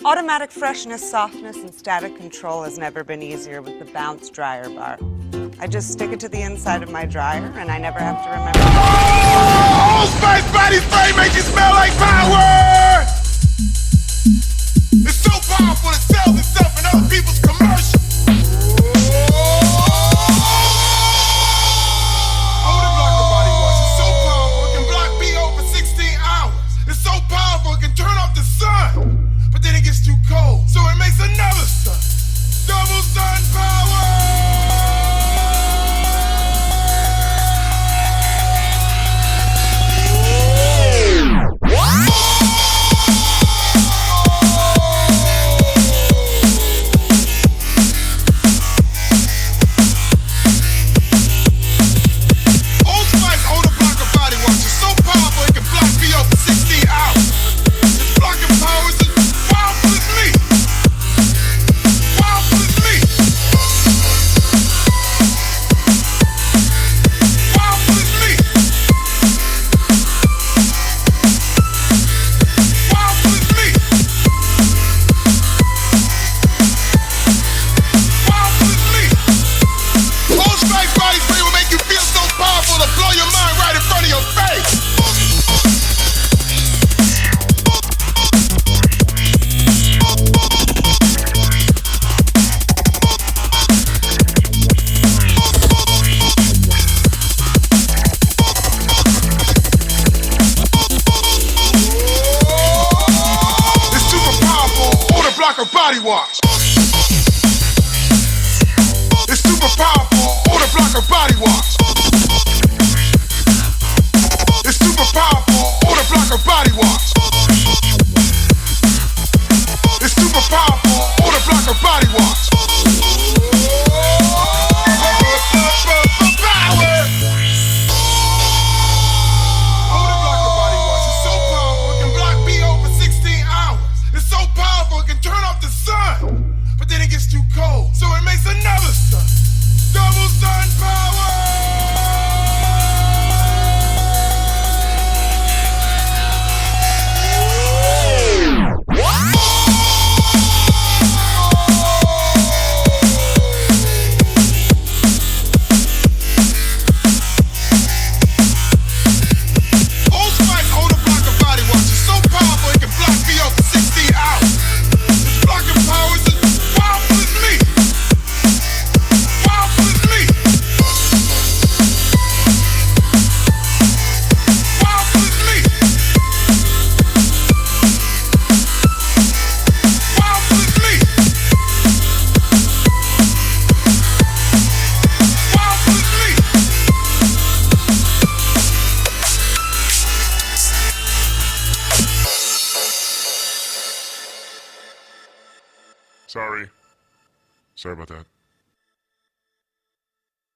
Automatic freshness, softness, and static control has never been easier with the Bounce Dryer Bar. I just stick it to the inside of my dryer, and I never have to remember. Old Spice body spray makes you smell like power! It's so powerful it sells itself in other people's commercials. Odor Blocker body wash is so powerful it can block BO for 16 hours. It's so powerful it can turn off the sun. But then it gets too cold, so it makes another sun. Double sun power! Old Spice Odor Blocker body wash is so powerful it can block BO for 16 hours. Its blocking power is as powerful as me. Powerful as me. Powerful as me. Powerful as me. Powerful as me. Old Spice body spray will make you feel so powerful to blow your mind right in front of your face. It's super powerful Odor Blocker body wash. It's super powerful Odor Blocker body wash. It's super powerful Odor Blocker body wash. It's super powerful Odor Blocker body wash. Power! Odor Blocker body wash is so powerful it can block BO for 16 hours. It's so powerful it can turn off the sun. But then it gets too cold, so it makes another sun. Double sun power! Old Spice Odor Blocker body wash is so powerful it can block BO for 16 hours. Its blocking power is as powerful as me. Powerful as me. Powerful as me. Powerful as me. Powerful as me. Sorry. Sorry about that.